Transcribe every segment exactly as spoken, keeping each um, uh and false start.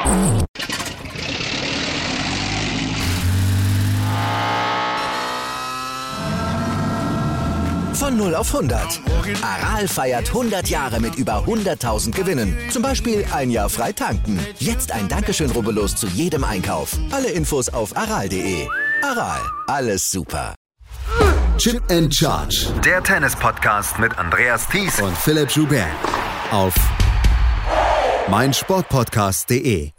Von null auf hundert. Aral feiert hundert Jahre mit über hunderttausend Gewinnen. Zum Beispiel ein Jahr frei tanken. Jetzt ein Dankeschön, rubbellos zu jedem Einkauf. Alle Infos auf aral punkt de. Aral, alles super. Chip and Charge. Der Tennis-Podcast mit Andreas Thies und Philipp Joubert. Auf meinsportpodcast punkt de.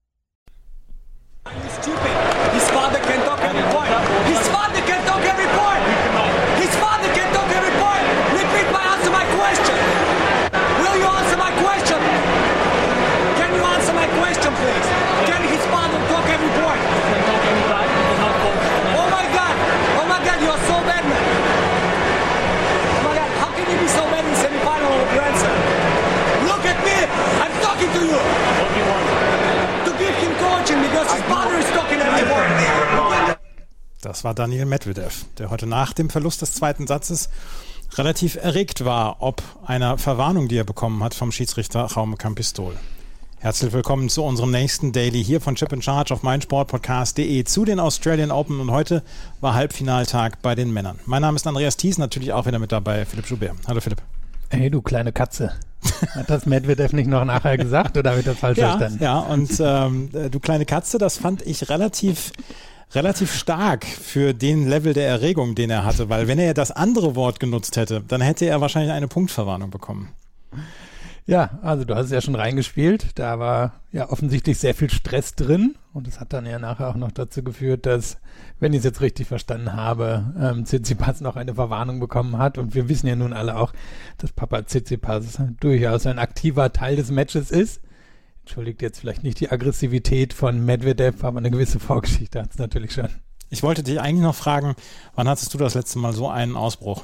Das war Daniil Medvedev, der heute nach dem Verlust des zweiten Satzes relativ erregt war, ob einer Verwarnung, die er bekommen hat vom Schiedsrichter Jaume Campistol. Herzlich willkommen zu unserem nächsten Daily hier von Chip and Charge auf meinsportpodcast punkt de zu den Australian Open, und heute war Halbfinaltag bei den Männern. Mein Name ist Andreas Thies, natürlich auch wieder mit dabei Philipp Joubert. Hallo Philipp. Hey, du kleine Katze. Hat das Medvedev nicht noch nachher gesagt oder habe ich das falsch ja, verstanden? Ja, und ähm, du kleine Katze, das fand ich relativ... relativ stark für den Level der Erregung, den er hatte, weil wenn er das andere Wort genutzt hätte, dann hätte er wahrscheinlich eine Punktverwarnung bekommen. Ja, also du hast es ja schon reingespielt, da war ja offensichtlich sehr viel Stress drin, und das hat dann ja nachher auch noch dazu geführt, dass, wenn ich es jetzt richtig verstanden habe, ähm, Tsitsipas noch eine Verwarnung bekommen hat, und wir wissen ja nun alle auch, dass Papa Tsitsipas durchaus ein aktiver Teil des Matches ist. Entschuldigt jetzt vielleicht nicht die Aggressivität von Medvedev, aber eine gewisse Vorgeschichte hat es natürlich schon. Ich wollte dich eigentlich noch fragen, wann hattest du das letzte Mal so einen Ausbruch?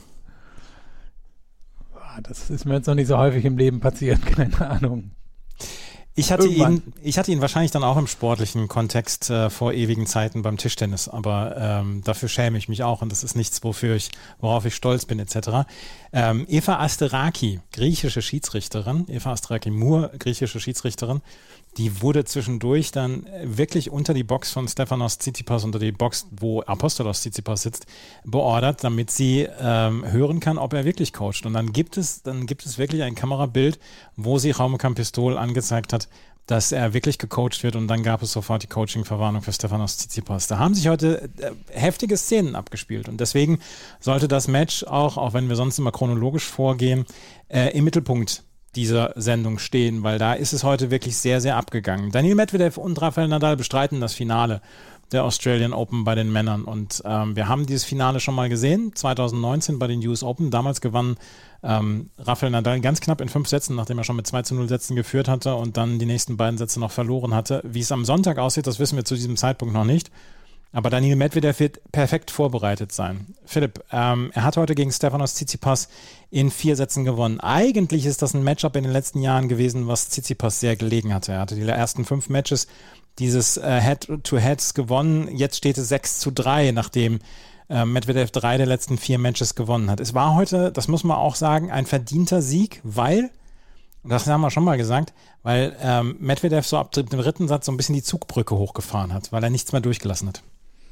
Das ist mir jetzt noch nicht so häufig im Leben passiert, keine Ahnung. Ich hatte ihn, ich hatte ihn wahrscheinlich dann auch im sportlichen Kontext äh, vor ewigen Zeiten beim Tischtennis, aber ähm, dafür schäme ich mich auch, und das ist nichts, wofür ich, worauf ich stolz bin et cetera. Ähm, Eva Asteraki, griechische Schiedsrichterin, Eva Asteraki Mur, griechische Schiedsrichterin, die wurde zwischendurch dann wirklich unter die Box von Stefanos Tsitsipas, unter die Box, wo Apostolos Tsitsipas sitzt, beordert, damit sie ähm, hören kann, ob er wirklich coacht. Und dann gibt es, dann gibt es wirklich ein Kamerabild, wo sie Jaume Campistol angezeigt hat, dass er wirklich gecoacht wird, und dann gab es sofort die Coaching-Verwarnung für Stefanos Tsitsipas. Da haben sich heute äh, heftige Szenen abgespielt, und deswegen sollte das Match auch, auch wenn wir sonst immer chronologisch vorgehen, äh, im Mittelpunkt dieser Sendung stehen, weil da ist es heute wirklich sehr, sehr abgegangen. Daniil Medvedev und Rafael Nadal bestreiten das Finale der Australian Open bei den Männern, und ähm, wir haben dieses Finale schon mal gesehen, zwanzig neunzehn bei den U S Open. Damals gewann ähm, Rafael Nadal ganz knapp in fünf Sätzen, nachdem er schon mit zwei zu null Sätzen geführt hatte und dann die nächsten beiden Sätze noch verloren hatte. Wie es am Sonntag aussieht, das wissen wir zu diesem Zeitpunkt noch nicht. Aber Daniil Medvedev wird perfekt vorbereitet sein. Philipp, ähm, er hat heute gegen Stefanos Tsitsipas in vier Sätzen gewonnen. Eigentlich ist das ein Matchup in den letzten Jahren gewesen, was Tsitsipas sehr gelegen hatte. Er hatte die ersten fünf Matches dieses äh, Head-to-Heads gewonnen. Jetzt steht es sechs zu drei, nachdem äh, Medvedev drei der letzten vier Matches gewonnen hat. Es war heute, das muss man auch sagen, ein verdienter Sieg, weil, das haben wir schon mal gesagt, weil ähm, Medvedev so ab dem dritten Satz so ein bisschen die Zugbrücke hochgefahren hat, weil er nichts mehr durchgelassen hat.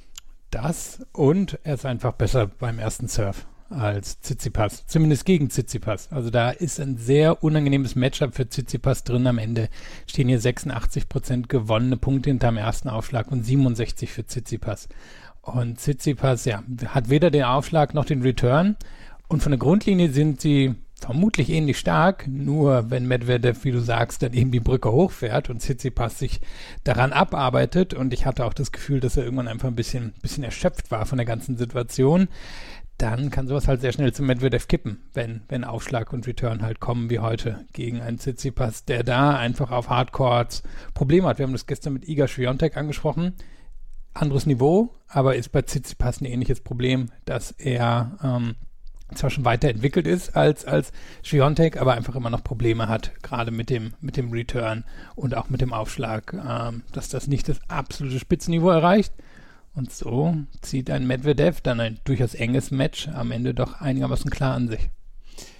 Das, und er ist einfach besser beim ersten Serve als Tsitsipas, zumindest gegen Tsitsipas. Also da ist ein sehr unangenehmes Matchup für Tsitsipas drin. Am Ende stehen hier sechsundachtzig Prozent gewonnene Punkte hinterm ersten Aufschlag und siebenundsechzig für Tsitsipas. Und Tsitsipas, ja, hat weder den Aufschlag noch den Return, und von der Grundlinie sind sie vermutlich ähnlich stark, nur wenn Medvedev, wie du sagst, dann eben die Brücke hochfährt und Tsitsipas sich daran abarbeitet, und ich hatte auch das Gefühl, dass er irgendwann einfach ein bisschen, bisschen erschöpft war von der ganzen Situation, dann kann sowas halt sehr schnell zu Medvedev kippen, wenn, wenn Aufschlag und Return halt kommen wie heute gegen einen Tsitsipas, der da einfach auf Hardcourts Probleme hat. Wir haben das gestern mit Iga Swiatek angesprochen, anderes Niveau, aber ist bei Tsitsipas ein ähnliches Problem, dass er ähm, zwar schon weiterentwickelt ist als, als Swiatek, aber einfach immer noch Probleme hat, gerade mit dem, mit dem Return und auch mit dem Aufschlag, ähm, dass das nicht das absolute Spitzenniveau erreicht. Und so zieht ein Medvedev dann ein durchaus enges Match am Ende doch einigermaßen klar an sich.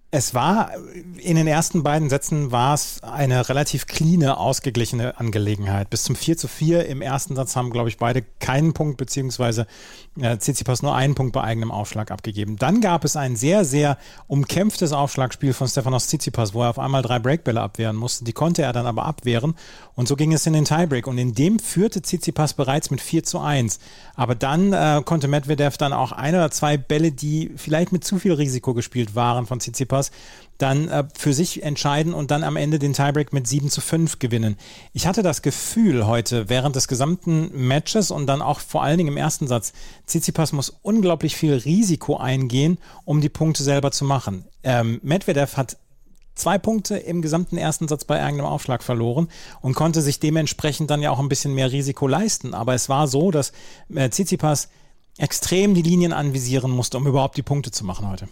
Es war, in den ersten beiden Sätzen war es eine relativ cleane, ausgeglichene Angelegenheit. Bis zum vier zu vier im ersten Satz haben, glaube ich, beide keinen Punkt, beziehungsweise äh, Tsitsipas nur einen Punkt bei eigenem Aufschlag abgegeben. Dann gab es ein sehr, sehr umkämpftes Aufschlagspiel von Stefanos Tsitsipas, wo er auf einmal drei Breakbälle abwehren musste. Die konnte er dann aber abwehren und so ging es in den Tiebreak. Und in dem führte Tsitsipas bereits mit vier zu eins. Aber dann äh, konnte Medvedev dann auch ein oder zwei Bälle, die vielleicht mit zu viel Risiko gespielt waren von Tsitsipas, dann äh, für sich entscheiden und dann am Ende den Tiebreak mit sieben zu fünf gewinnen. Ich hatte das Gefühl heute während des gesamten Matches und dann auch vor allen Dingen im ersten Satz, Tsitsipas muss unglaublich viel Risiko eingehen, um die Punkte selber zu machen. Ähm, Medvedev hat zwei Punkte im gesamten ersten Satz bei eigenem Aufschlag verloren und konnte sich dementsprechend dann ja auch ein bisschen mehr Risiko leisten. Aber es war so, dass äh, Tsitsipas extrem die Linien anvisieren musste, um überhaupt die Punkte zu machen heute.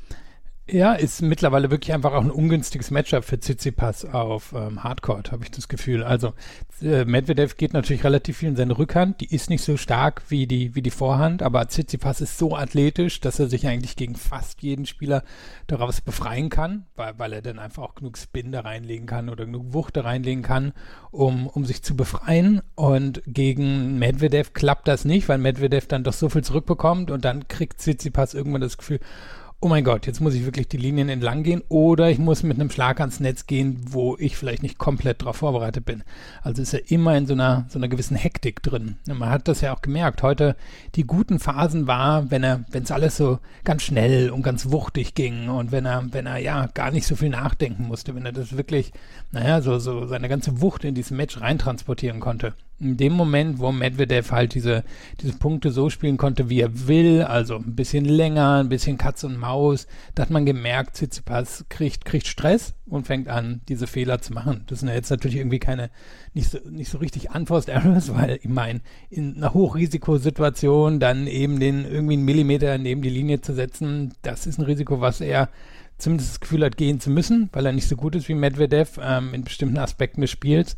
Ja, ist mittlerweile wirklich einfach auch ein ungünstiges Matchup für Tsitsipas auf ähm, Hardcourt, habe ich das Gefühl. Also äh, Medvedev geht natürlich relativ viel in seine Rückhand, die ist nicht so stark wie die wie die Vorhand, aber Tsitsipas ist so athletisch, dass er sich eigentlich gegen fast jeden Spieler daraus befreien kann, weil, weil er dann einfach auch genug Spin da reinlegen kann oder genug Wucht da reinlegen kann, um, um sich zu befreien. Und gegen Medvedev klappt das nicht, weil Medvedev dann doch so viel zurückbekommt und dann kriegt Tsitsipas irgendwann das Gefühl, oh mein Gott, jetzt muss ich wirklich die Linien entlang gehen oder ich muss mit einem Schlag ans Netz gehen, wo ich vielleicht nicht komplett darauf vorbereitet bin. Also ist er immer in so einer, so einer gewissen Hektik drin. Und man hat das ja auch gemerkt. Heute die guten Phasen war, wenn er, wenn es alles so ganz schnell und ganz wuchtig ging und wenn er, wenn er ja gar nicht so viel nachdenken musste, wenn er das wirklich, naja, so, so seine ganze Wucht in dieses Match reintransportieren konnte. In dem Moment, wo Medvedev halt diese, diese Punkte so spielen konnte, wie er will, also ein bisschen länger, ein bisschen Katz und Maus, da hat man gemerkt, Tsitsipas kriegt, kriegt Stress und fängt an, diese Fehler zu machen. Das sind ja jetzt natürlich irgendwie keine, nicht so, nicht so richtig Unforced Errors, weil ich meine, in einer Hochrisikosituation dann eben den irgendwie einen Millimeter neben die Linie zu setzen, das ist ein Risiko, was er zumindest das Gefühl hat, gehen zu müssen, weil er nicht so gut ist wie Medvedev ähm, in bestimmten Aspekten des Spiels.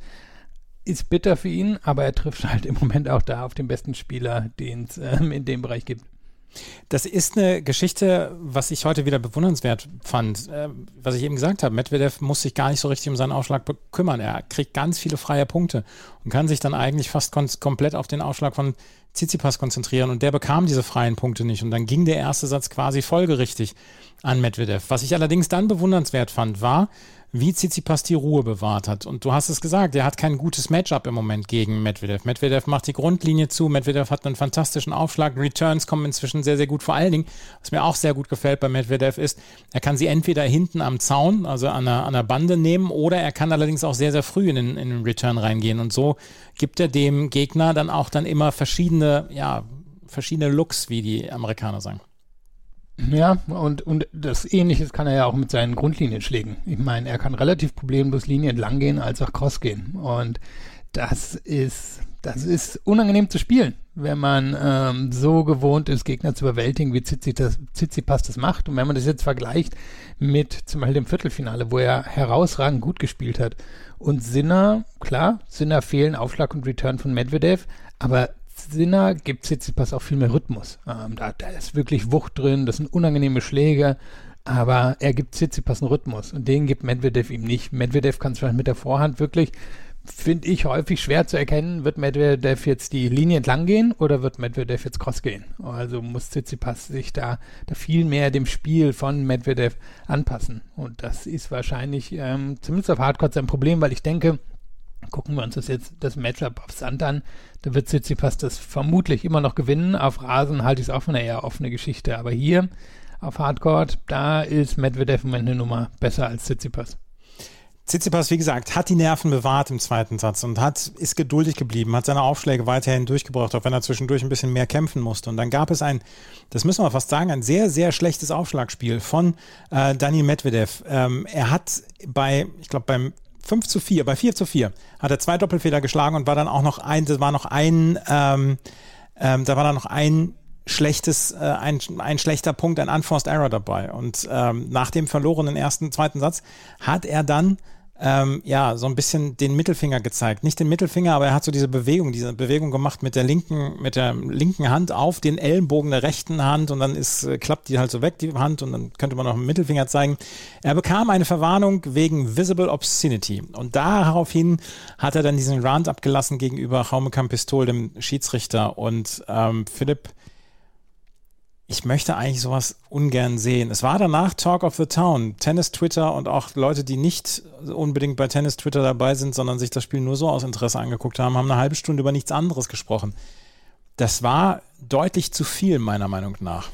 Ist bitter für ihn, aber er trifft halt im Moment auch da auf den besten Spieler, den es ähm, in dem Bereich gibt. Das ist eine Geschichte, was ich heute wieder bewundernswert fand. Äh, was ich eben gesagt habe, Medvedev muss sich gar nicht so richtig um seinen Aufschlag kümmern. Er kriegt ganz viele freie Punkte und kann sich dann eigentlich fast kon- komplett auf den Aufschlag von Tsitsipas konzentrieren. Und der bekam diese freien Punkte nicht. Und dann ging der erste Satz quasi folgerichtig an Medvedev. Was ich allerdings dann bewundernswert fand, war, wie Tsitsipas die Ruhe bewahrt hat. Und du hast es gesagt, er hat kein gutes Matchup im Moment gegen Medvedev. Medvedev macht die Grundlinie zu, Medvedev hat einen fantastischen Aufschlag, Returns kommen inzwischen sehr, sehr gut. Vor allen Dingen, was mir auch sehr gut gefällt bei Medvedev ist, er kann sie entweder hinten am Zaun, also an der, an der Bande nehmen, oder er kann allerdings auch sehr, sehr früh in den, in den Return reingehen. Und so gibt er dem Gegner dann auch dann immer verschiedene, ja, verschiedene Looks, wie die Amerikaner sagen. Ja, und, und das Ähnliches kann er ja auch mit seinen Grundlinienschlägen. Ich meine, er kann relativ problemlos Linien entlang gehen, als auch Cross gehen. Und das ist, das ist unangenehm zu spielen, wenn man ähm, so gewohnt ist, Gegner zu überwältigen, wie Tsitsipas, Tsitsipas das macht. Und wenn man das jetzt vergleicht mit zum Beispiel dem Viertelfinale, wo er herausragend gut gespielt hat. Und Sinner, klar, Sinner fehlen Aufschlag und Return von Medvedev, aber Sinner gibt Tsitsipas auch viel mehr Rhythmus. Ähm, da, da ist wirklich Wucht drin, das sind unangenehme Schläge, aber er gibt Tsitsipas einen Rhythmus und den gibt Medvedev ihm nicht. Medvedev kann zwar mit der Vorhand wirklich, finde ich, häufig schwer zu erkennen, wird Medvedev jetzt die Linie entlang gehen oder wird Medvedev jetzt Cross gehen. Also muss Tsitsipas sich da, da viel mehr dem Spiel von Medvedev anpassen. Und das ist wahrscheinlich ähm, zumindest auf Hardcourt sein Problem, weil ich denke, gucken wir uns das jetzt, das Matchup auf Sand an, da wird Tsitsipas das vermutlich immer noch gewinnen. Auf Rasen halte ich es auch für eine eher offene Geschichte. Aber hier auf Hardcourt, da ist Medvedev im Moment eine Nummer besser als Tsitsipas. Tsitsipas, wie gesagt, hat die Nerven bewahrt im zweiten Satz und hat, ist geduldig geblieben, hat seine Aufschläge weiterhin durchgebracht, auch wenn er zwischendurch ein bisschen mehr kämpfen musste. Und dann gab es ein, das müssen wir fast sagen, ein sehr, sehr schlechtes Aufschlagspiel von äh, Daniil Medvedev. Ähm, er hat bei, ich glaube, beim fünf zu vier, bei vier zu vier hat er zwei Doppelfehler geschlagen und war dann auch noch ein, das war noch ein, ähm, ähm, da war dann noch ein schlechtes, äh, ein, ein schlechter Punkt, ein Unforced Error dabei. Und ähm, nach dem verlorenen ersten, zweiten Satz hat er dann ähm, ja, so ein bisschen den Mittelfinger gezeigt. Nicht den Mittelfinger, aber er hat so diese Bewegung, diese Bewegung gemacht mit der linken, mit der linken Hand auf den Ellenbogen der rechten Hand und dann ist, klappt die halt so weg, die Hand, und dann könnte man noch einen Mittelfinger zeigen. Er bekam eine Verwarnung wegen Visible Obscenity und daraufhin hat er dann diesen Rant abgelassen gegenüber Jaume Campistol, dem Schiedsrichter, und ähm, Philipp, ich möchte eigentlich sowas ungern sehen. Es war danach Talk of the Town, Tennis-Twitter und auch Leute, die nicht unbedingt bei Tennis-Twitter dabei sind, sondern sich das Spiel nur so aus Interesse angeguckt haben, haben eine halbe Stunde über nichts anderes gesprochen. Das war deutlich zu viel, meiner Meinung nach.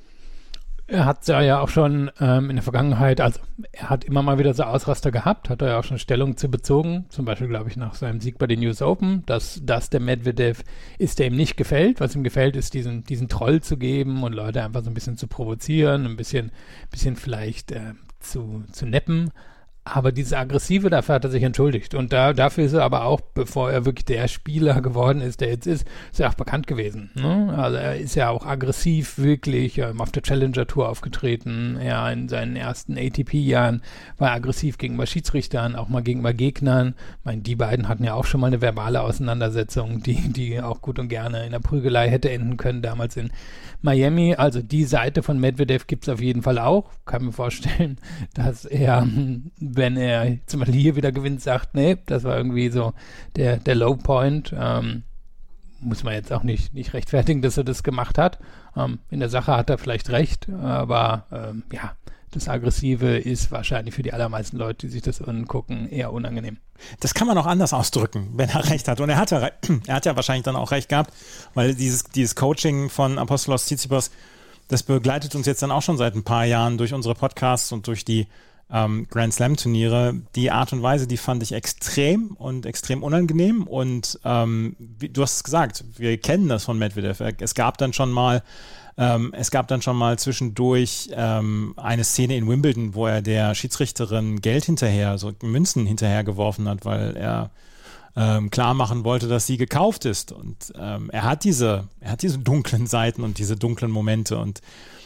Er hat ja ja auch schon ähm, in der Vergangenheit, also er hat immer mal wieder so Ausraster gehabt, hat er ja auch schon Stellung zu bezogen, zum Beispiel, glaube ich, nach seinem Sieg bei den U S Open, dass das der Medvedev ist, der ihm nicht gefällt. Was ihm gefällt, ist diesen, diesen Troll zu geben und Leute einfach so ein bisschen zu provozieren, ein bisschen, bisschen vielleicht äh, zu, zu neppen. Aber diese Aggressive, dafür hat er sich entschuldigt. Und da, dafür ist er aber auch, bevor er wirklich der Spieler geworden ist, der jetzt ist, ist er auch bekannt gewesen. Ne? Also er ist ja auch aggressiv wirklich ähm, auf der Challenger Tour aufgetreten. Ja, in seinen ersten A T P-Jahren war er aggressiv gegenüber Schiedsrichtern, auch mal gegenüber Gegnern. Ich meine, die beiden hatten ja auch schon mal eine verbale Auseinandersetzung, die, die auch gut und gerne in der Prügelei hätte enden können, damals in Miami. Also die Seite von Medvedev gibt es auf jeden Fall auch. Kann mir vorstellen, dass er, wenn er zum Beispiel hier wieder gewinnt, sagt, nee, das war irgendwie so der, der Low Point. Ähm, muss man jetzt auch nicht, nicht rechtfertigen, dass er das gemacht hat. Ähm, in der Sache hat er vielleicht recht, aber ähm, ja, das Aggressive ist wahrscheinlich für die allermeisten Leute, die sich das angucken, eher unangenehm. Das kann man auch anders ausdrücken, wenn er recht hat. Und er hat ja, er hat ja wahrscheinlich dann auch recht gehabt, weil dieses, dieses Coaching von Apostolos Tsitsipas, das begleitet uns jetzt dann auch schon seit ein paar Jahren durch unsere Podcasts und durch die ähm, Grand Slam Turniere. Die Art und Weise, die fand ich extrem und extrem unangenehm. Und ähm, wie, du hast es gesagt, wir kennen das von Medvedev. Es gab dann schon mal Ähm, es gab dann schon mal zwischendurch ähm, eine Szene in Wimbledon, wo er der Schiedsrichterin Geld hinterher, so Münzen hinterher geworfen hat, weil er ähm, klar machen wollte, dass sie gekauft ist. Und ähm, er hat diese, er hat diese dunklen Seiten und diese dunklen Momente. Und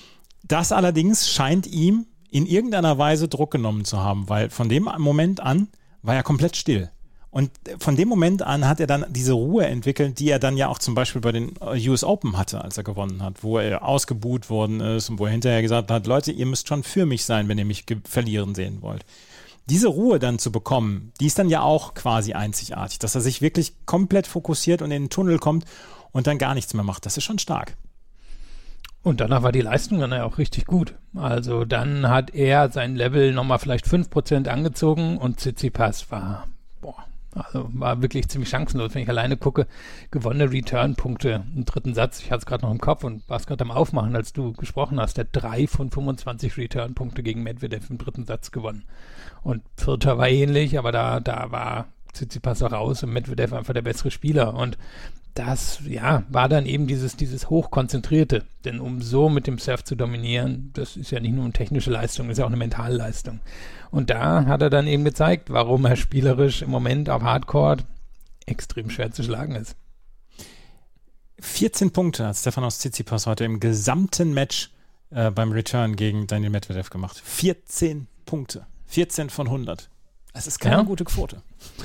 das allerdings scheint ihm in irgendeiner Weise Druck genommen zu haben, weil von dem Moment an war er komplett still. Und von dem Moment an hat er dann diese Ruhe entwickelt, die er dann ja auch zum Beispiel bei den U S Open hatte, als er gewonnen hat, wo er ausgebuht worden ist und wo er hinterher gesagt hat, Leute, ihr müsst schon für mich sein, wenn ihr mich ge- verlieren sehen wollt. Diese Ruhe dann zu bekommen, die ist dann ja auch quasi einzigartig, dass er sich wirklich komplett fokussiert und in den Tunnel kommt und dann gar nichts mehr macht. Das ist schon stark. Und danach war die Leistung dann ja auch richtig gut. Also dann hat er sein Level nochmal vielleicht fünf Prozent angezogen und Tsitsipas war, boah, also war wirklich ziemlich chancenlos, wenn ich alleine gucke. Gewonnene Return-Punkte im dritten Satz. Ich hatte es gerade noch im Kopf und war es gerade am Aufmachen, als du gesprochen hast. Der hat drei von fünfundzwanzig Return-Punkte gegen Medvedev im dritten Satz gewonnen. Und vierter war ähnlich, aber da, da war Tsitsipas auch raus und Medvedev einfach der bessere Spieler. Und das, ja, war dann eben dieses, dieses Hochkonzentrierte. Denn um so mit dem Surf zu dominieren, das ist ja nicht nur eine technische Leistung, das ist ja auch eine mentale Leistung. Und da hat er dann eben gezeigt, warum er spielerisch im Moment auf Hardcourt extrem schwer zu schlagen ist. vierzehn Punkte hat Stefanos Tsitsipas heute im gesamten Match äh, beim Return gegen Daniil Medvedev gemacht. vierzehn Punkte. vierzehn von hundert. Das ist keine ja. gute Quote.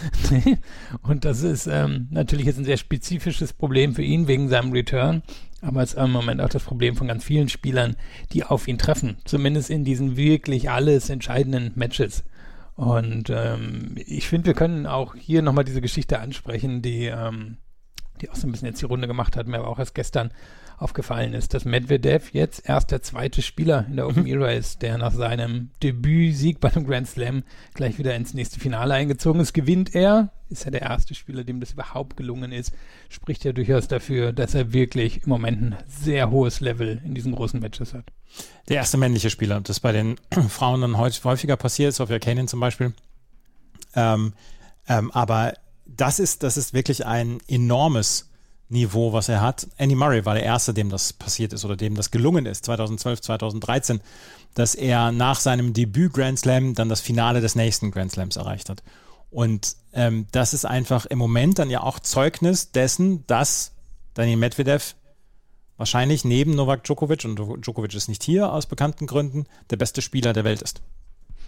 Und das ist ähm, natürlich jetzt ein sehr spezifisches Problem für ihn wegen seinem Return, aber es ist im Moment auch das Problem von ganz vielen Spielern, die auf ihn treffen, zumindest in diesen wirklich alles entscheidenden Matches. Und ähm, ich finde, wir können auch hier nochmal diese Geschichte ansprechen, die, ähm, die auch so ein bisschen jetzt die Runde gemacht hat, mir aber auch erst gestern aufgefallen ist, dass Medvedev jetzt erst der zweite Spieler in der Open Era ist, der nach seinem Debütsieg bei einem Grand Slam gleich wieder ins nächste Finale eingezogen ist. Gewinnt er, ist er der erste Spieler, dem das überhaupt gelungen ist, spricht ja durchaus dafür, dass er wirklich im Moment ein sehr hohes Level in diesen großen Matches hat. Der erste männliche Spieler, das bei den Frauen dann häufiger passiert, Sofia Kenin zum Beispiel. Ähm, ähm, aber das ist, das ist wirklich ein enormes Niveau, was er hat. Andy Murray war der Erste, dem das passiert ist oder dem das gelungen ist, zweitausendzwölf, zweitausenddreizehn, dass er nach seinem Debüt Grand Slam dann das Finale des nächsten Grand Slams erreicht hat. Und ähm, das ist einfach im Moment dann ja auch Zeugnis dessen, dass Daniil Medvedev wahrscheinlich neben Novak Djokovic, und Djokovic ist nicht hier aus bekannten Gründen, der beste Spieler der Welt ist.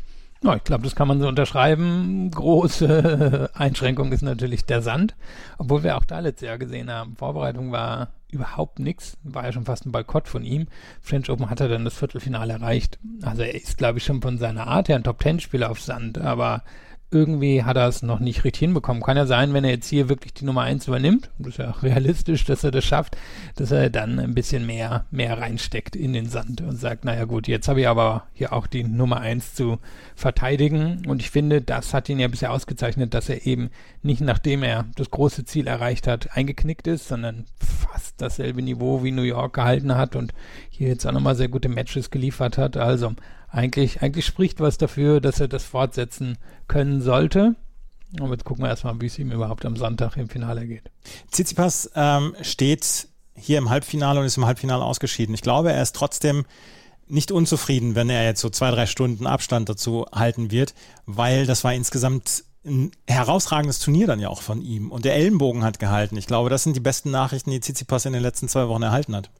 Ja, ich glaube, das kann man so unterschreiben. Große Einschränkung ist natürlich der Sand, obwohl wir auch da letztes Jahr gesehen haben, Vorbereitung war überhaupt nichts, war ja schon fast ein Boykott von ihm. French Open hat er dann das Viertelfinale erreicht. Also er ist, glaube ich, schon von seiner Art her ein Top-Ten-Spieler auf Sand, aber irgendwie hat er es noch nicht richtig hinbekommen. Kann ja sein, wenn er jetzt hier wirklich die Nummer eins übernimmt, und das ist ja auch realistisch, dass er das schafft, dass er dann ein bisschen mehr, mehr reinsteckt in den Sand und sagt, naja gut, jetzt habe ich aber hier auch die Nummer eins zu verteidigen. Und ich finde, das hat ihn ja bisher ausgezeichnet, dass er eben nicht, nachdem er das große Ziel erreicht hat, eingeknickt ist, sondern fast dasselbe Niveau wie New York gehalten hat und hier jetzt auch nochmal sehr gute Matches geliefert hat. Also Eigentlich, eigentlich spricht was dafür, dass er das fortsetzen können sollte. Und jetzt gucken wir erstmal, wie es ihm überhaupt am Sonntag im Finale geht. Tsitsipas ähm, steht hier im Halbfinale und ist im Halbfinale ausgeschieden. Ich glaube, er ist trotzdem nicht unzufrieden, wenn er jetzt so zwei, drei Stunden Abstand dazu halten wird, weil das war insgesamt ein herausragendes Turnier dann ja auch von ihm. Und der Ellenbogen hat gehalten. Ich glaube, das sind die besten Nachrichten, die Tsitsipas in den letzten zwei Wochen erhalten hat.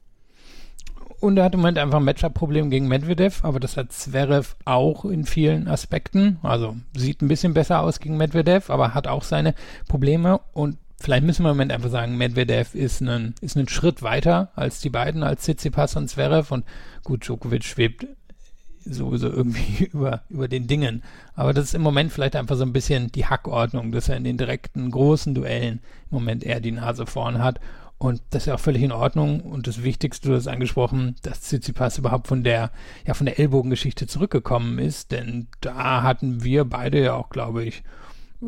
Und er hat im Moment einfach ein Matchup-Problem gegen Medvedev, aber das hat Zverev auch in vielen Aspekten. Also sieht ein bisschen besser aus gegen Medvedev, aber hat auch seine Probleme. Und vielleicht müssen wir im Moment einfach sagen, Medvedev ist ein, ist ein Schritt weiter als die beiden, als Tsitsipas und Zverev. Und gut, Djokovic schwebt sowieso irgendwie über, über den Dingen. Aber das ist im Moment vielleicht einfach so ein bisschen die Hackordnung, dass er in den direkten, großen Duellen im Moment eher die Nase vorn hat. Und das ist ja auch völlig in Ordnung. Und das Wichtigste, du hast angesprochen, dass Tsitsipas überhaupt von der, ja, von der Ellbogengeschichte zurückgekommen ist. Denn da hatten wir beide ja auch, glaube ich, äh,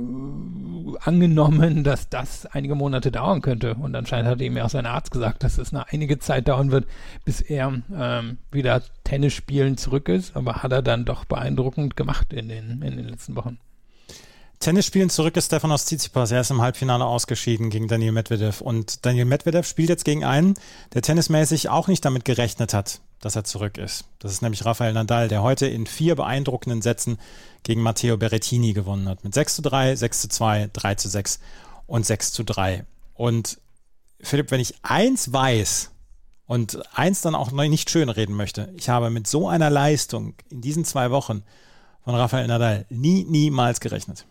angenommen, dass das einige Monate dauern könnte. Und anscheinend hat ihm ja auch sein Arzt gesagt, dass es noch einige Zeit dauern wird, bis er ähm, wieder Tennis spielen zurück ist. Aber hat er dann doch beeindruckend gemacht in den, in den letzten Wochen. Tennis spielen zurück ist Stefanos Tsitsipas. Er ist im Halbfinale ausgeschieden gegen Daniil Medvedev. Und Daniil Medvedev spielt jetzt gegen einen, der tennismäßig auch nicht damit gerechnet hat, dass er zurück ist. Das ist nämlich Rafael Nadal, der heute in vier beeindruckenden Sätzen gegen Matteo Berrettini gewonnen hat. Mit sechs zu drei, sechs zu zwei, drei zu sechs und sechs zu drei. Und Philipp, wenn ich eins weiß und eins dann auch nicht schönreden möchte, ich habe mit so einer Leistung in diesen zwei Wochen von Rafael Nadal nie, niemals gerechnet.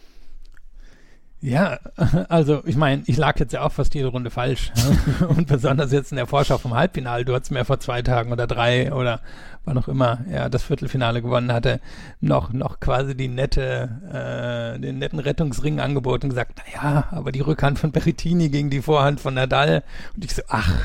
Ja, also ich meine, ich lag jetzt ja auch fast jede Runde falsch und besonders jetzt in der Vorschau vom Halbfinale, du hattest mir vor zwei Tagen oder drei oder wann auch immer er das Viertelfinale gewonnen hatte, noch noch quasi die nette, äh, den netten Rettungsring angeboten und gesagt, naja, aber die Rückhand von Berrettini gegen die Vorhand von Nadal und ich so, ach,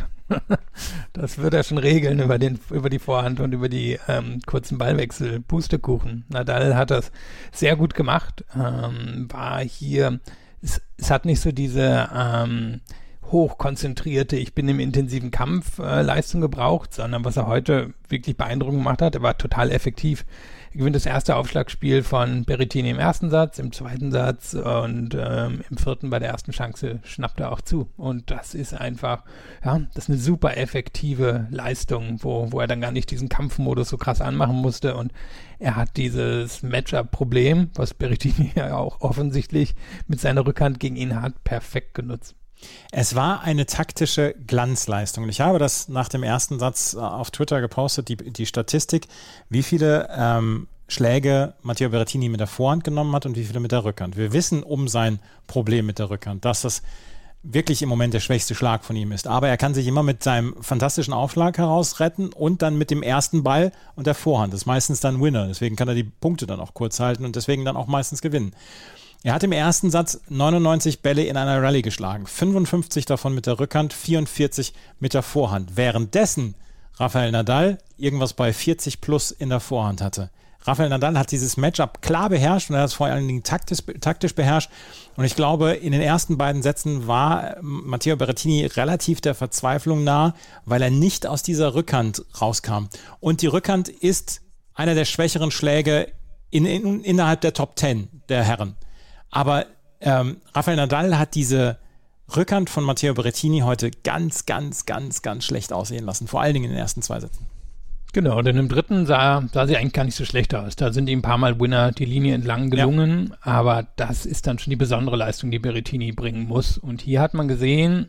das wird er schon regeln über den über die Vorhand und über die ähm, kurzen Ballwechsel. Pustekuchen. Nadal hat das sehr gut gemacht. Ähm, war hier, es, es hat nicht so diese ähm, hochkonzentrierte, ich bin im intensiven Kampf äh, Leistung gebraucht, sondern was er heute wirklich beeindruckend gemacht hat, er war total effektiv. Er gewinnt das erste Aufschlagspiel von Berrettini im ersten Satz, im zweiten Satz und ähm, im vierten bei der ersten Chance schnappt er auch zu. Und das ist einfach, ja, das ist eine super effektive Leistung, wo, wo er dann gar nicht diesen Kampfmodus so krass anmachen musste. Und er hat dieses Matchup-Problem, was Berrettini ja auch offensichtlich mit seiner Rückhand gegen ihn hat, perfekt genutzt. Es war eine taktische Glanzleistung. Und ich habe das nach dem ersten Satz auf Twitter gepostet, die, die Statistik, wie viele ähm, Schläge Matteo Berrettini mit der Vorhand genommen hat und wie viele mit der Rückhand. Wir wissen um sein Problem mit der Rückhand, dass das wirklich im Moment der schwächste Schlag von ihm ist. Aber er kann sich immer mit seinem fantastischen Aufschlag herausretten und dann mit dem ersten Ball und der Vorhand. Das ist meistens dann Winner. Deswegen kann er die Punkte dann auch kurz halten und deswegen dann auch meistens gewinnen. Er hat im ersten Satz neunundneunzig Bälle in einer Rallye geschlagen, fünfundfünfzig davon mit der Rückhand, vierundvierzig mit der Vorhand. Währenddessen Rafael Nadal irgendwas bei vierzig plus in der Vorhand hatte. Rafael Nadal hat dieses Matchup klar beherrscht und er hat es vor allen Dingen taktisch, taktisch beherrscht. Und ich glaube, in den ersten beiden Sätzen war Matteo Berrettini relativ der Verzweiflung nah, weil er nicht aus dieser Rückhand rauskam. Und die Rückhand ist einer der schwächeren Schläge in, in, innerhalb der Top Ten der Herren. Aber ähm, Rafael Nadal hat diese Rückhand von Matteo Berrettini heute ganz, ganz, ganz, ganz schlecht aussehen lassen. Vor allen Dingen in den ersten zwei Sätzen. Genau, denn im dritten sah, sah sie eigentlich gar nicht so schlecht aus. Da sind ihm ein paar Mal Winner die Linie entlang gelungen. Ja. Aber das ist dann schon die besondere Leistung, die Berrettini bringen muss. Und hier hat man gesehen,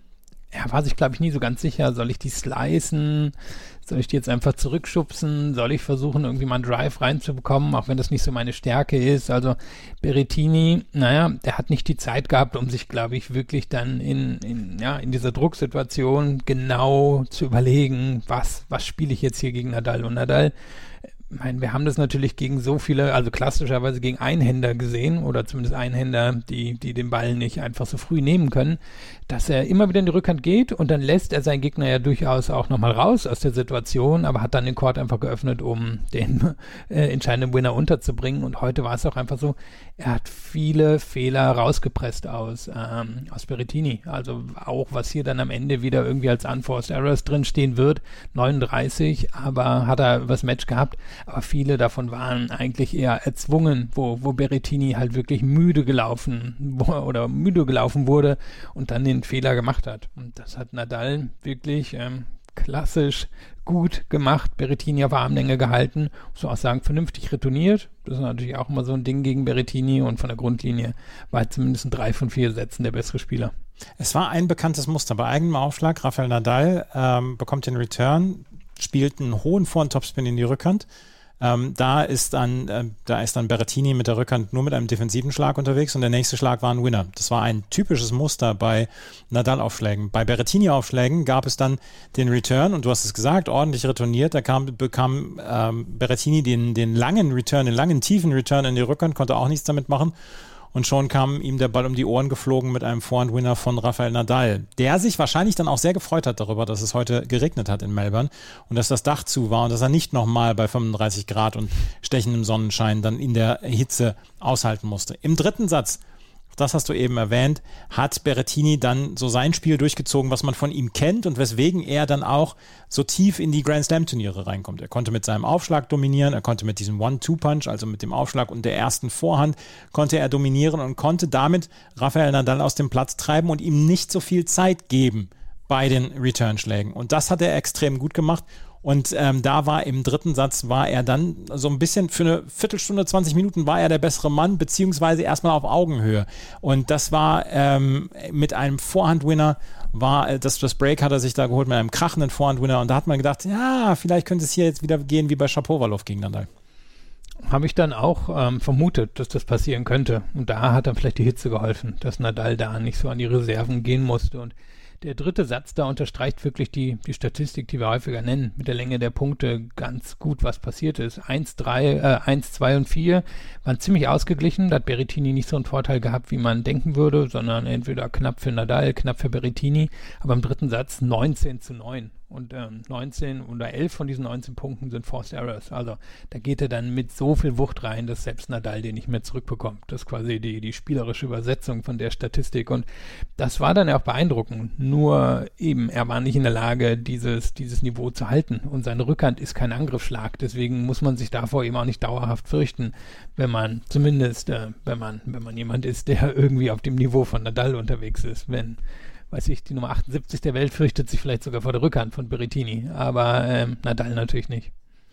er war sich, glaube ich, nie so ganz sicher, soll ich die slicen, soll ich die jetzt einfach zurückschubsen, soll ich versuchen, irgendwie mal einen Drive reinzubekommen, auch wenn das nicht so meine Stärke ist. Also Berrettini, naja, der hat nicht die Zeit gehabt, um sich, glaube ich, wirklich dann in, in, ja, in dieser Drucksituation genau zu überlegen, was, was spiele ich jetzt hier gegen Nadal. Und Nadal, ich meine, wir haben das natürlich gegen so viele, also klassischerweise gegen Einhänder gesehen oder zumindest Einhänder, die, die den Ball nicht einfach so früh nehmen können, dass er immer wieder in die Rückhand geht und dann lässt er seinen Gegner ja durchaus auch nochmal raus aus der Situation, aber hat dann den Court einfach geöffnet, um den äh, entscheidenden Winner unterzubringen. Und heute war es auch einfach so, er hat viele Fehler rausgepresst aus, ähm, aus Berrettini. Also auch, was hier dann am Ende wieder irgendwie als Unforced Errors drinstehen wird, neununddreißig, aber hat er übers Match gehabt. Aber viele davon waren eigentlich eher erzwungen, wo, wo Berrettini halt wirklich müde gelaufen wo, oder müde gelaufen wurde und dann den Fehler gemacht hat. Und das hat Nadal wirklich ähm, klassisch gut gemacht. Berrettini auf Armlänge gehalten, muss man auch sagen, vernünftig retourniert. Das ist natürlich auch immer so ein Ding gegen Berrettini und von der Grundlinie war er zumindest in drei von vier Sätzen der bessere Spieler. Es war ein bekanntes Muster. Bei eigenem Aufschlag, Rafael Nadal ähm, bekommt den Return, spielt einen hohen Vor- und Topspin in die Rückhand. Ähm, da ist dann äh, da ist dann Berrettini mit der Rückhand nur mit einem defensiven Schlag unterwegs und der nächste Schlag war ein Winner. Das war ein typisches Muster bei Nadal-Aufschlägen. Bei Berrettini-Aufschlägen gab es dann den Return und du hast es gesagt, ordentlich retourniert. Da kam, bekam ähm, Berrettini den, den langen Return, den langen tiefen Return in die Rückhand, konnte auch nichts damit machen. Und schon kam ihm der Ball um die Ohren geflogen mit einem Vorhand-Winner von Rafael Nadal, der sich wahrscheinlich dann auch sehr gefreut hat darüber, dass es heute geregnet hat in Melbourne und dass das Dach zu war und dass er nicht nochmal bei fünfunddreißig Grad und stechendem Sonnenschein dann in der Hitze aushalten musste. Im dritten Satz, das hast du eben erwähnt, hat Berrettini dann so sein Spiel durchgezogen, was man von ihm kennt und weswegen er dann auch so tief in die Grand Slam Turniere reinkommt. Er konnte mit seinem Aufschlag dominieren, er konnte mit diesem One-Two-Punch, also mit dem Aufschlag und der ersten Vorhand, konnte er dominieren und konnte damit Rafael Nadal aus dem Platz treiben und ihm nicht so viel Zeit geben bei den Return-Schlägen. Und das hat er extrem gut gemacht. Und ähm, da war im dritten Satz, war er dann so ein bisschen für eine Viertelstunde, zwanzig Minuten war er der bessere Mann, beziehungsweise erstmal auf Augenhöhe. Und das war ähm, mit einem Vorhand-Winner, war das, das Break hat er sich da geholt mit einem krachenden Vorhand-Winner. Und da hat man gedacht, ja, vielleicht könnte es hier jetzt wieder gehen wie bei Shapovalov gegen Nadal. Habe ich dann auch ähm, vermutet, dass das passieren könnte. Und da hat dann vielleicht die Hitze geholfen, dass Nadal da nicht so an die Reserven gehen musste. Und der dritte Satz, da unterstreicht wirklich die, die Statistik, die wir häufiger nennen, mit der Länge der Punkte ganz gut, was passiert ist. eins, drei, äh, eins, zwei und vier waren ziemlich ausgeglichen. Da hat Berrettini nicht so einen Vorteil gehabt, wie man denken würde, sondern entweder knapp für Nadal, knapp für Berrettini. Aber im dritten Satz neunzehn zu neun. Und ähm, neunzehn oder elf von diesen neunzehn Punkten sind Forced Errors. Also da geht er dann mit so viel Wucht rein, dass selbst Nadal den nicht mehr zurückbekommt. Das ist quasi die, die spielerische Übersetzung von der Statistik. Und das war dann auch beeindruckend. Nur eben, er war nicht in der Lage, dieses, dieses Niveau zu halten. Und seine Rückhand ist kein Angriffsschlag. Deswegen muss man sich davor eben auch nicht dauerhaft fürchten, wenn man zumindest, äh, wenn man, wenn man jemand ist, der irgendwie auf dem Niveau von Nadal unterwegs ist. Wenn weiß ich, die Nummer achtundsiebzig der Welt fürchtet sich vielleicht sogar vor der Rückhand von Berrettini, aber ähm, Nadal natürlich nicht.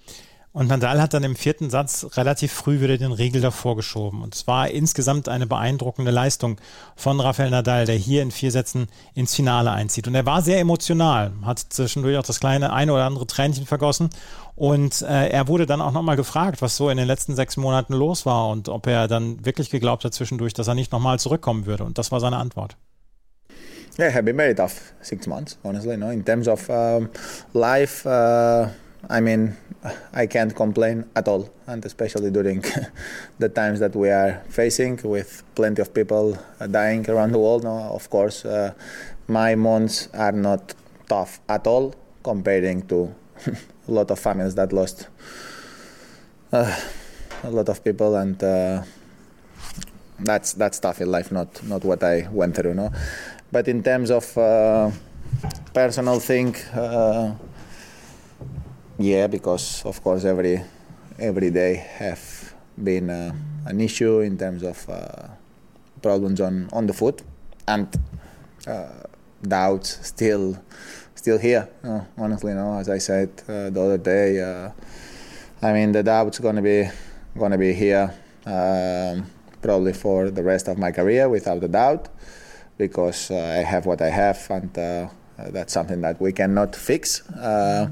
Und Nadal hat dann im vierten Satz relativ früh wieder den Riegel davor geschoben. Und es war insgesamt eine beeindruckende Leistung von Rafael Nadal, der hier in vier Sätzen ins Finale einzieht. Und er war sehr emotional, hat zwischendurch auch das kleine eine oder andere Tränchen vergossen. Und äh, er wurde dann auch nochmal gefragt, was so in den letzten sechs Monaten los war und ob er dann wirklich geglaubt hat zwischendurch, dass er nicht nochmal zurückkommen würde. Und das war seine Antwort. Yeah, it have been very tough six months, honestly. No, in terms of um, life, uh, I mean, I can't complain at all, and especially during the times that we are facing, with plenty of people dying around the world. No, of course, uh, my months are not tough at all, comparing to a lot of families that lost uh, a lot of people, and uh, that's that's tough in life. Not not what I went through. No. But in terms of uh, personal thing, uh, yeah, because of course every every day have been uh, an issue in terms of uh, problems on, on the foot, and uh, doubts still still here. Uh, honestly, no. As I said uh, the other day, uh, I mean the doubts gonna be gonna be here um, probably for the rest of my career, without a doubt. Because uh, I have what I have, and uh, uh, that's something that we cannot fix. Uh,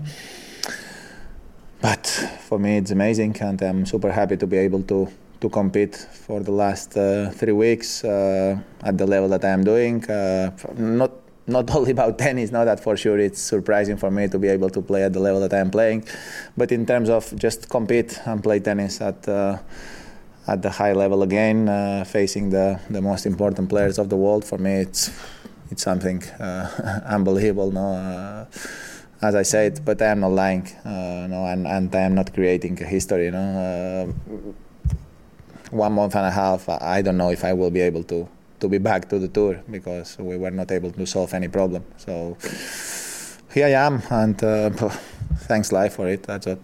but for me, it's amazing, and I'm super happy to be able to to compete for the last uh, three weeks uh, at the level that I am doing. Uh, not not only about tennis, no, that for sure it's surprising for me to be able to play at the level that I am playing, but in terms of just compete and play tennis at uh, at the high level again, uh, facing the, the most important players of the world, for me it's it's something uh, unbelievable. No, uh, as I said, but I am not lying, uh, no, and, and I am not creating a history. No, uh, one month and a half, I don't know if I will be able to. to be back to the tour because we were not able to solve any problem. So here I am and uh, thanks life for it, that's it.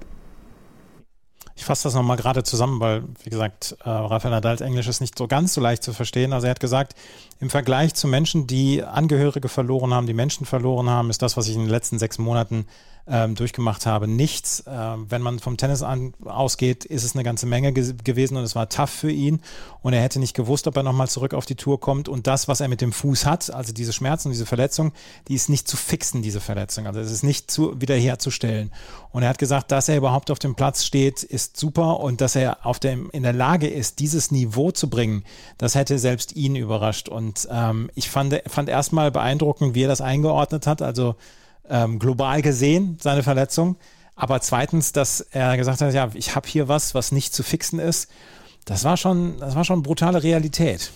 Ich fasse das nochmal gerade zusammen, weil, wie gesagt, äh, Rafael Nadals Englisch ist nicht so ganz so leicht zu verstehen. Also er hat gesagt, im Vergleich zu Menschen, die Angehörige verloren haben, die Menschen verloren haben, ist das, was ich in den letzten sechs Monaten ähm, durchgemacht habe, nichts. Ähm, wenn man vom Tennis an, ausgeht, ist es eine ganze Menge ge- gewesen und es war tough für ihn und er hätte nicht gewusst, ob er nochmal zurück auf die Tour kommt und das, was er mit dem Fuß hat, also diese Schmerzen und diese Verletzung, die ist nicht zu fixen, diese Verletzung, also es ist nicht zu, wiederherzustellen. Und er hat gesagt, dass er überhaupt auf dem Platz steht, ist super und dass er auf dem, in der Lage ist, dieses Niveau zu bringen, das hätte selbst ihn überrascht und ähm, ich fand, fand erstmal beeindruckend, wie er das eingeordnet hat, also ähm, global gesehen, seine Verletzung, aber zweitens, dass er gesagt hat, ja, ich habe hier was, was nicht zu fixen ist, das war schon, das war schon brutale Realität.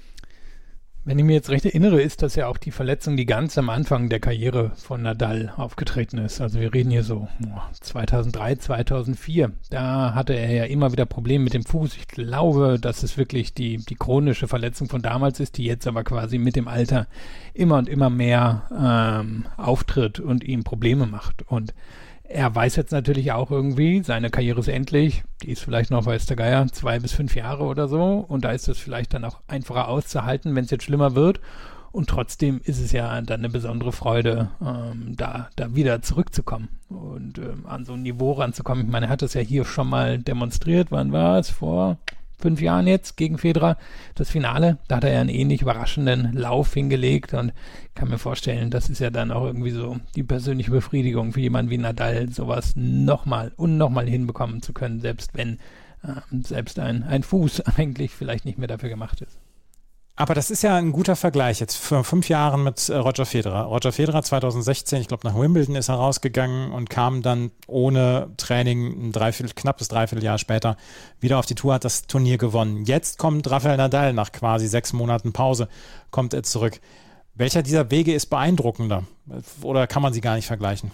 Wenn ich mir jetzt recht erinnere, ist das ja auch die Verletzung, die ganz am Anfang der Karriere von Nadal aufgetreten ist. Also wir reden hier so zweitausenddrei, zweitausendvier. Da hatte er ja immer wieder Probleme mit dem Fuß. Ich glaube, dass es wirklich die, die chronische Verletzung von damals ist, die jetzt aber quasi mit dem Alter immer und immer mehr ähm, auftritt und ihm Probleme macht. Und er weiß jetzt natürlich auch irgendwie, seine Karriere ist endlich, die ist vielleicht noch, weiß der Geier, zwei bis fünf Jahre oder so und da ist es vielleicht dann auch einfacher auszuhalten, wenn es jetzt schlimmer wird und trotzdem ist es ja dann eine besondere Freude, ähm, da, da wieder zurückzukommen und ähm, an so ein Niveau ranzukommen. Ich meine, er hat das ja hier schon mal demonstriert, wann war es? Vor fünf Jahren jetzt gegen Federer, das Finale, da hat er ja einen ähnlich überraschenden Lauf hingelegt und kann mir vorstellen, das ist ja dann auch irgendwie so die persönliche Befriedigung für jemanden wie Nadal, sowas nochmal und nochmal hinbekommen zu können, selbst wenn äh, selbst ein, ein Fuß eigentlich vielleicht nicht mehr dafür gemacht ist. Aber das ist ja ein guter Vergleich jetzt vor fünf Jahren mit Roger Federer. Roger Federer zweitausendsechzehn, ich glaube nach Wimbledon ist er rausgegangen und kam dann ohne Training ein Dreiviertel, knappes Dreivierteljahr später wieder auf die Tour, hat das Turnier gewonnen. Jetzt kommt Rafael Nadal nach quasi sechs Monaten Pause, kommt er zurück. Welcher dieser Wege ist beeindruckender? Oder kann man sie gar nicht vergleichen?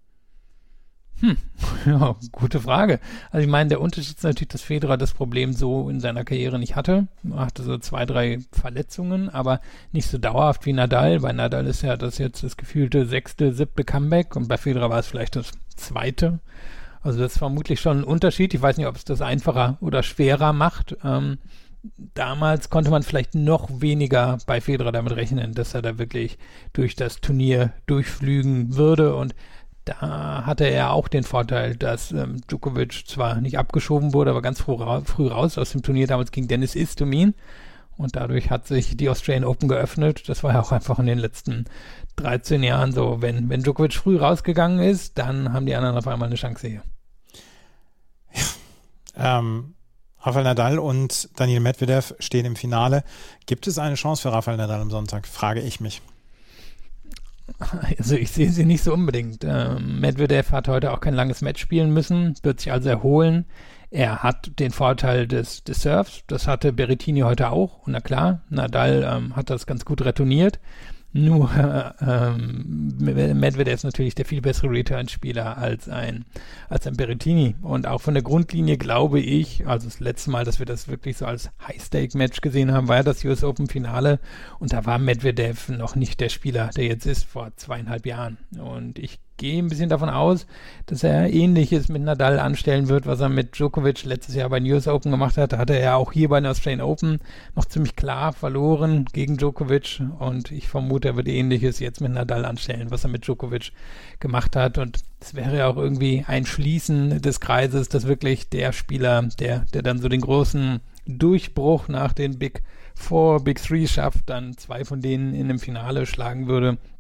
Hm, ja, gute Frage. Also ich meine, der Unterschied ist natürlich, dass Federer das Problem so in seiner Karriere nicht hatte. Er hatte so zwei, drei Verletzungen, aber nicht so dauerhaft wie Nadal. Bei Nadal ist ja das jetzt das gefühlte sechste, siebte Comeback und bei Federer war es vielleicht das zweite. Also das ist vermutlich schon ein Unterschied. Ich weiß nicht, ob es das einfacher oder schwerer macht. Ähm, damals konnte man vielleicht noch weniger bei Federer damit rechnen, dass er da wirklich durch das Turnier durchflügen würde und da hatte er auch den Vorteil, dass ähm, Djokovic zwar nicht abgeschoben wurde, aber ganz früh, ra- früh raus aus dem Turnier damals gegen Dennis Istomin und dadurch hat sich die Australian Open geöffnet. Das war ja auch einfach in den letzten dreizehn Jahren so, wenn, wenn Djokovic früh rausgegangen ist, dann haben die anderen auf einmal eine Chance hier. Ja, ähm, Rafael Nadal und Daniil Medvedev stehen im Finale. Gibt es eine Chance für Rafael Nadal am Sonntag? Frage ich mich. Also ich sehe sie nicht so unbedingt. Ähm, Medvedev hat heute auch kein langes Match spielen müssen, wird sich also erholen. Er hat den Vorteil des, des Serves, das hatte Berrettini heute auch. Und na klar, Nadal ähm, hat das ganz gut retourniert. Nur äh, ähm, Medvedev ist natürlich der viel bessere Return-Spieler als ein, als ein Berrettini. Und auch von der Grundlinie glaube ich, also das letzte Mal, dass wir das wirklich so als High-Stake-Match gesehen haben, war ja das U S Open-Finale. Und da war Medvedev noch nicht der Spieler, der jetzt ist, vor zweieinhalb Jahren. Und ich gehe ein bisschen davon aus, dass er Ähnliches mit Nadal anstellen wird, was er mit Djokovic letztes Jahr bei den U S Open gemacht hat. Da hatte er ja auch hier bei den Australian Open noch ziemlich klar verloren gegen Djokovic und ich vermute, er wird Ähnliches jetzt mit Nadal anstellen, was er mit Djokovic gemacht hat und es wäre ja auch irgendwie ein Schließen des Kreises, dass wirklich der Spieler, der, der dann so den großen Durchbruch nach den Big Four, Big Three schafft, dann zwei von denen in einem Finale schlagen würde.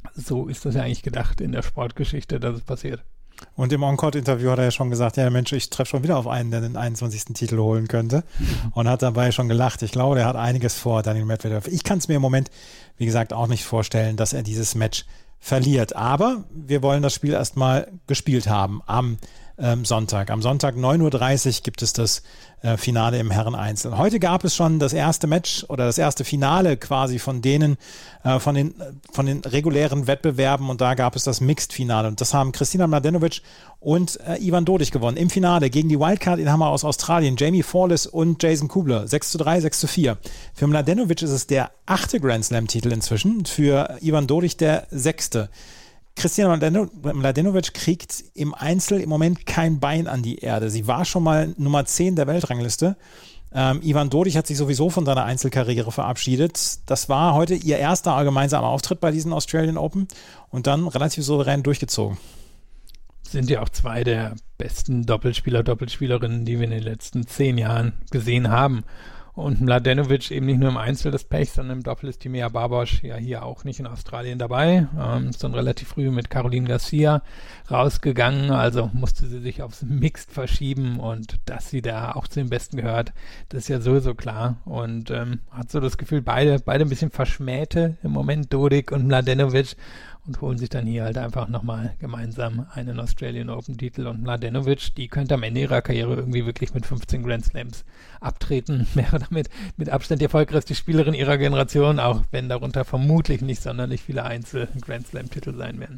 so ist das ja eigentlich gedacht in der Sportgeschichte, dass es passiert. Und im On-Court-Interview hat er ja schon gesagt, ja Mensch, ich treffe schon wieder auf einen, der den einundzwanzigsten Titel holen könnte und hat dabei schon gelacht. Ich glaube, der hat einiges vor, Daniil Medvedev. Ich kann es mir im Moment, wie gesagt, auch nicht vorstellen, dass er dieses Match verliert. Aber wir wollen das Spiel erstmal gespielt haben am ähm, Sonntag. Am Sonntag neun Uhr dreißig gibt es das äh, Finale im Herren-Einzel. Heute gab es schon das erste Match oder das erste Finale quasi von denen, äh, von den von den regulären Wettbewerben und da gab es das Mixed-Finale und das haben Kristina Mladenovic und äh, Ivan Dodig gewonnen. Im Finale gegen die Wildcard-Inhaber aus Australien, Jamie Forlis und Jason Kubler. sechs zu drei, sechs zu vier. Für Mladenovic ist es der achte Grand Slam-Titel inzwischen, für Ivan Dodig der sechste. Kristina Mladenovic kriegt im Einzel im Moment kein Bein an die Erde. Sie war schon mal Nummer zehn der Weltrangliste. Ähm, Ivan Dodig hat sich sowieso von seiner Einzelkarriere verabschiedet. Das war heute ihr erster gemeinsamer Auftritt bei diesen Australian Open und dann relativ souverän durchgezogen. Sind ja auch zwei der besten Doppelspieler, Doppelspielerinnen, die wir in den letzten zehn Jahren gesehen haben. Und Mladenovic eben nicht nur im Einzel das Pech, sondern im Doppel ist Timea Babos ja hier auch nicht in Australien dabei. Ähm, ist dann relativ früh mit Caroline Garcia rausgegangen, also musste sie sich aufs Mixed verschieben und dass sie da auch zu den Besten gehört, das ist ja sowieso klar. Und ähm, hat so das Gefühl, beide, beide ein bisschen verschmähte im Moment, Dodig und Mladenovic, und holen sich dann hier halt einfach nochmal gemeinsam einen Australian Open Titel. Und Mladenovic, die könnte am Ende ihrer Karriere irgendwie wirklich mit fünfzehn Grand Slams abtreten, wäre damit mit Abstand die erfolgreichste Spielerin ihrer Generation, auch wenn darunter vermutlich nicht sonderlich viele Einzel-Grand Slam Titel sein werden.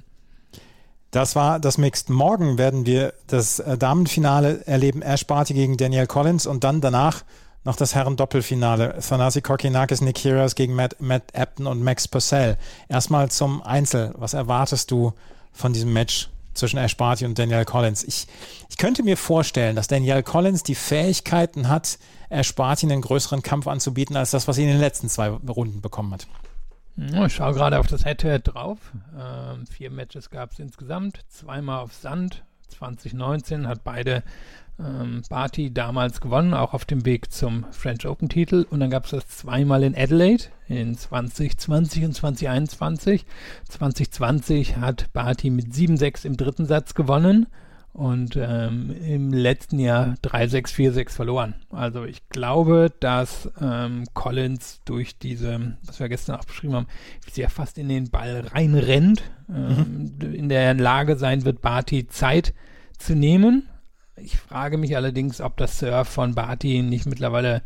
Das war das Mixed. Morgen werden wir das äh, Damenfinale erleben, Ash Barty gegen Danielle Collins und dann danach noch das Herren-Doppelfinale. Thanasi Kokkinakis, Nick Kyrgios gegen Matt, Matt Upton und Max Purcell. Erstmal zum Einzel. Was erwartest du von diesem Match zwischen Ash Barty und Danielle Collins? Ich, ich könnte mir vorstellen, dass Danielle Collins die Fähigkeiten hat, Ash Barty einen größeren Kampf anzubieten, als das, was sie in den letzten zwei Runden bekommen hat. Ich schaue gerade auf das Head-to-Head drauf. Ähm, vier Matches gab es insgesamt. Zweimal auf Sand. zwanzig neunzehn hat beide ähm, Barty damals gewonnen, auch auf dem Weg zum French Open-Titel. Und dann gab es das zweimal in Adelaide in zwanzig zwanzig und zwanzig einundzwanzig. zwanzig zwanzig hat Barty mit sieben sechs im dritten Satz gewonnen und ähm, im letzten Jahr drei sechs, vier sechs verloren. Also ich glaube, dass ähm, Collins durch diese, was wir gestern auch beschrieben haben, wie sie ja fast in den Ball reinrennt, ähm, mhm. in der Lage sein wird, Barty Zeit zu nehmen. Ich frage mich allerdings, ob das Serve von Barty nicht mittlerweile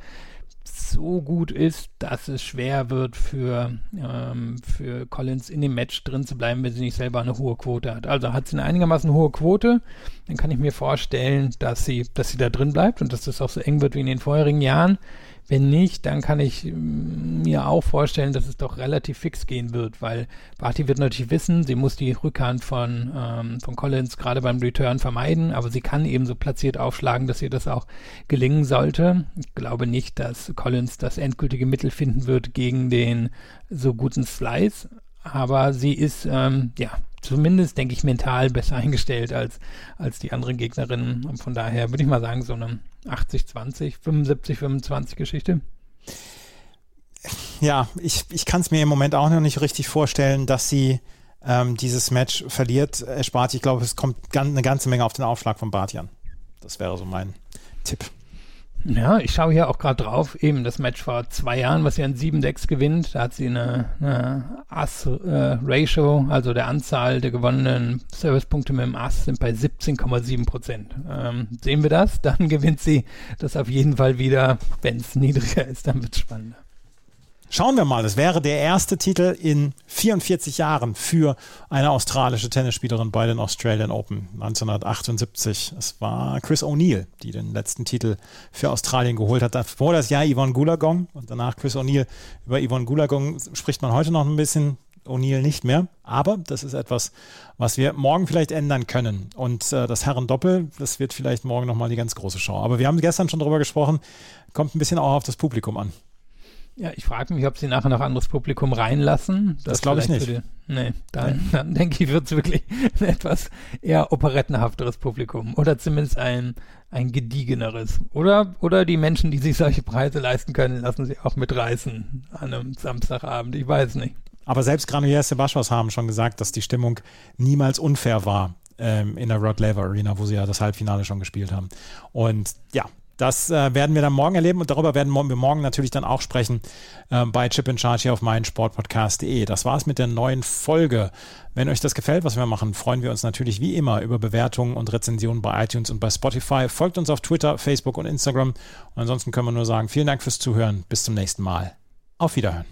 so gut ist, dass es schwer wird für, ähm, für Collins in dem Match drin zu bleiben, wenn sie nicht selber eine hohe Quote hat. Also hat sie eine einigermaßen hohe Quote, dann kann ich mir vorstellen, dass sie, dass sie da drin bleibt und dass das auch so eng wird wie in den vorherigen Jahren. Wenn nicht, dann kann ich mir auch vorstellen, dass es doch relativ fix gehen wird, weil Barty wird natürlich wissen, sie muss die Rückhand von, ähm, von Collins gerade beim Return vermeiden, aber sie kann eben so platziert aufschlagen, dass ihr das auch gelingen sollte. Ich glaube nicht, dass Collins das endgültige Mittel finden wird gegen den so guten Slice, aber sie ist, ähm, ja, zumindest, denke ich, mental besser eingestellt als, als die anderen Gegnerinnen. Und von daher würde ich mal sagen, so eine achtzig zwanzig, fünfundsiebzig fünfundzwanzig Geschichte. Ja, ich, ich kann es mir im Moment auch noch nicht richtig vorstellen, dass sie ähm, dieses Match verliert. Ash Barty, ich glaube, es kommt eine ganze Menge auf den Aufschlag von Barty an. Das wäre so mein Tipp. Ja, ich schaue hier auch gerade drauf, eben das Match vor zwei Jahren, was sie an sieben sechs gewinnt, da hat sie eine, eine Ass-Ratio, äh, also der Anzahl der gewonnenen Servicepunkte mit dem Ass sind bei siebzehn Komma sieben Prozent. Ähm, sehen wir das, dann gewinnt sie das auf jeden Fall wieder. Wenn es niedriger ist, dann wird es spannender. Schauen wir mal, es wäre der erste Titel in vierundvierzig Jahren für eine australische Tennisspielerin bei den Australian Open neunzehnhundertachtundsiebzig. Es war Chris O'Neill, die den letzten Titel für Australien geholt hat. Davor das Jahr Yvonne Goolagong und danach Chris O'Neill. Über Yvonne Goolagong spricht man heute noch ein bisschen, O'Neill nicht mehr. Aber das ist etwas, was wir morgen vielleicht ändern können. Und äh, das Herren-Doppel, das wird vielleicht morgen nochmal die ganz große Show. Aber wir haben gestern schon drüber gesprochen, kommt ein bisschen auch auf das Publikum an. Ja, ich frage mich, ob sie nachher noch anderes Publikum reinlassen. Das, das glaube ich nicht. Die, nee, dann, dann denke ich, wird es wirklich ein etwas eher operettenhafteres Publikum oder zumindest ein, ein gediegeneres. Oder, oder die Menschen, die sich solche Preise leisten können, lassen sich auch mitreißen an einem Samstagabend. Ich weiß nicht. Aber selbst Granollers Sebastos haben schon gesagt, dass die Stimmung niemals unfair war ähm, in der Rod Laver Arena, wo sie ja das Halbfinale schon gespielt haben. Und ja, das äh, werden wir dann morgen erleben und darüber werden wir morgen natürlich dann auch sprechen äh, bei Chip in Charge hier auf meinsportpodcast punkt de. Das war's mit der neuen Folge. Wenn euch das gefällt, was wir machen, freuen wir uns natürlich wie immer über Bewertungen und Rezensionen bei iTunes und bei Spotify. Folgt uns auf Twitter, Facebook und Instagram. Und ansonsten können wir nur sagen, vielen Dank fürs Zuhören. Bis zum nächsten Mal. Auf Wiederhören.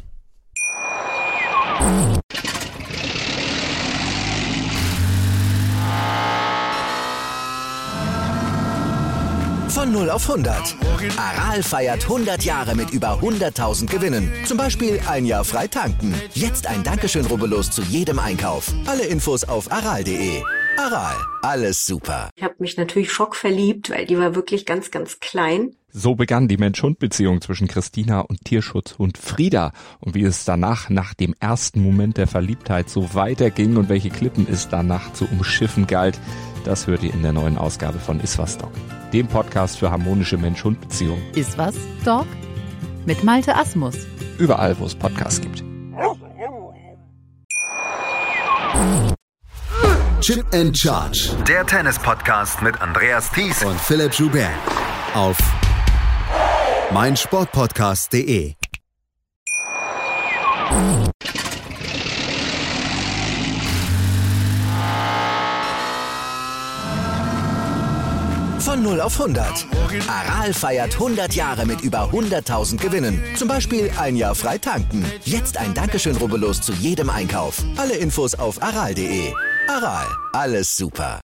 Von null auf hundert. Aral feiert hundert Jahre mit über hunderttausend Gewinnen. Zum Beispiel ein Jahr frei tanken. Jetzt ein Dankeschön, rubbellos zu jedem Einkauf. Alle Infos auf aral punkt de. Aral, alles super. Ich habe mich natürlich schockverliebt, weil die war wirklich ganz, ganz klein. So begann die Mensch-Hund-Beziehung zwischen Christina und Tierschutzhund Frieda. Und wie es danach, nach dem ersten Moment der Verliebtheit, so weiterging und welche Klippen es danach zu umschiffen galt, das hört ihr in der neuen Ausgabe von Iswas Dog, dem Podcast für harmonische Mensch-Hund-Beziehungen. Iswas Dog mit Malte Asmus. Überall, wo es Podcasts gibt. Chip and Charge. Der Tennis-Podcast mit Andreas Thies und Philipp Joubert. Auf meinsportpodcast punkt de. Von null auf hundert. Aral feiert hundert Jahre mit über hunderttausend Gewinnen. Zum Beispiel ein Jahr frei tanken. Jetzt ein Dankeschön, rubbellos zu jedem Einkauf. Alle Infos auf aral punkt de. Aral, alles super.